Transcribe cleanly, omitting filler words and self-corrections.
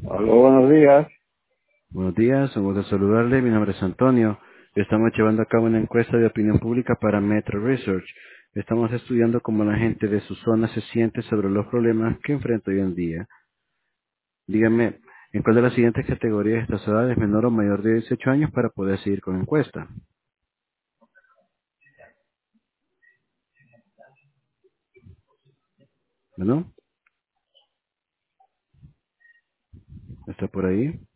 Aló, buenos días. Buenos días, un gusto saludarle. Mi nombre es Antonio. Estamos llevando a cabo una encuesta de opinión pública para Metro Research. Estamos estudiando cómo la gente de su zona se siente sobre los problemas que enfrenta hoy en día. Dígame, ¿en cuál de las siguientes categorías está su edad? ¿Es menor o mayor de 18 años para poder seguir con la encuesta? ¿No? ¿Está por ahí?